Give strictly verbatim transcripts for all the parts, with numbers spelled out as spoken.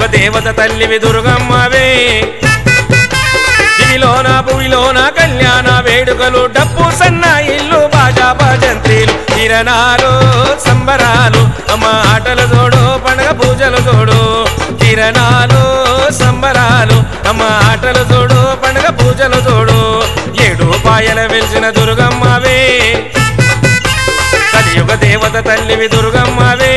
దేవత తల్లివి దుర్గమ్మవే దివిలోన భువిలోన కళ్యాణ వేడుకలు డప్పు సన్న ఇల్లు బాజా భజంత్రీలు కిరణాలు సంబరాలు అమ్మ ఆటలు చూడు పండగ పూజలు చూడు కిరణాలు సంబరాలు అమ్మ ఆటలు చూడు పండగ పూజలు చూడు ఏడు పాయల వెలిసిన దుర్గమ్మవే కలియుగ దేవత తల్లివి దుర్గమ్మవే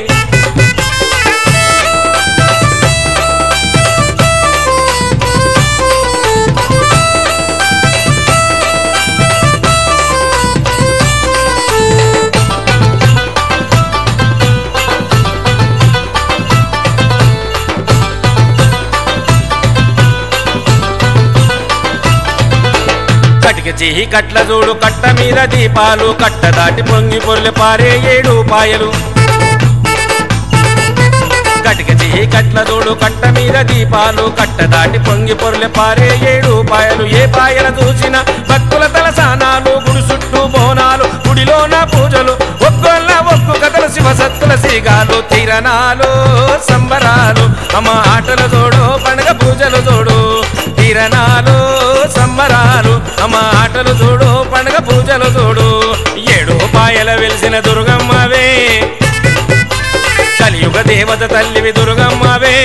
కటిక చేయి కట్ల చూడు కట్ట మీద దీపాలు కట్ట దాటి పొంగి పొర్లి పారే ఏడు పాయలు కటిక చేయి కట్ల చూడు కట్ట మీద దీపాలు కట్ట దాటి పొంగి పొర్లి పారే ఏడు పాయలు ఏ పాయల చూసిన భక్తుల తలసానాలు గుడి చుట్టూ బోనాలు గుడిలోన పూజలు ఒక్కొల్ల ఒక్కు కథలు శివ సత్తుల సిగాలు తిరణాలు సంబరాలు అమ్మ ఆటలు చూడు పండగ పూజలు చూడు తిరణాలు సంబరాలు అమ్మ ఆటలు చూడు పండగ పూజలు చూడు ఏడు పాయల వెలిసిన దుర్గమ్మవే కలియుగ దేవత తల్లివి దుర్గమ్మవే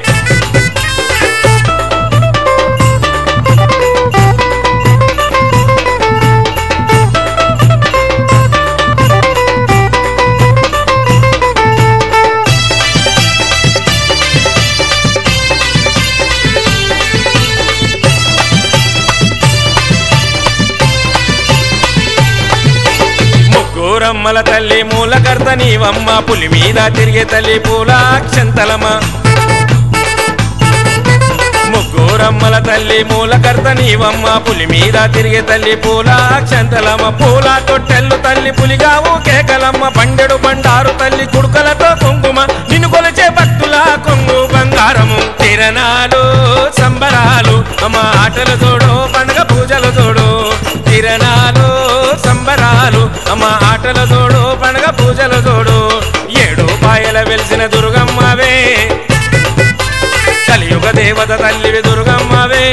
ముగ్గురమ్మల తల్లి మూలకర్త నీవమ్మ పులి మీద తిరిగే తల్లి పూలాక్షంతలమ్మ ముగ్గురమ్మల తల్లి మూలకర్త నీవమ్మ పులి మీద తిరిగే తల్లి పూలాక్షంతలమ్మ పూల తొట్టెల్లు తల్లి పులిగావు కేకలమ్మ పండెడు బండారు తల్లి కుడుకలతో కుంకుమ నిన్ను కొలిచే భక్తుల కొంగు బంగారము తిరణాలు సంబరాలు అమ్మ ఆటలు చూడు పండగ పూజలు చూడు తిరణాలు సంబరాలు అమ్మ ఆటలు చూడు పండగ పూజలు చూడు ఏడు పాయల వెలిసిన దుర్గమ్మవే కలియుగ దేవత తల్లివి దుర్గమ్మవే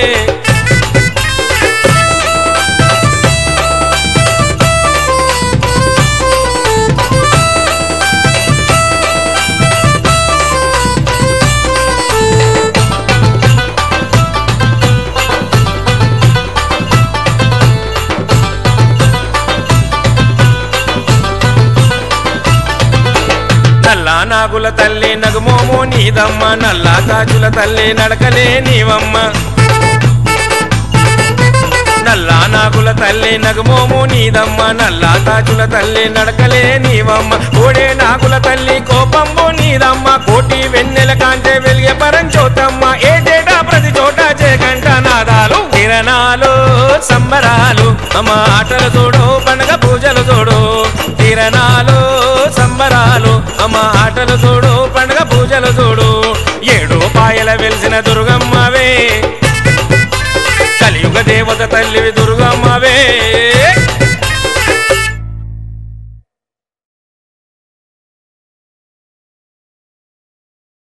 నల్లా నాగుల తల్లి నగుమోమో నీదమ్మ నల్లా తాజుల తల్లి నడకలే నీవమ్మ నల్లా నాగుల తల్లి నగుమోమో నీదమ్మ నల్లా తాజుల తల్లి నడకలే నీవమ్మ ఓడే నాగుల తల్లి కోపంబో నీదమ్మ కోటి వెన్నెల కాంటే వెలిగే పరంచోతమ్మ ఏటేటా ప్రతి చోట జయకంఠ నాదాలు కిరణాలు సంబరాలు అమ్మ ఆటలు చూడు పండగ పూజలు చూడు కిరణాలు సంబరాలు అమ్మ ఆటలు చూడు పండగ పూజలు చూడు ఏడు పాయల వెలిసిన దుర్గమ్మవే కలియుగ దేవత తల్లివి దుర్గ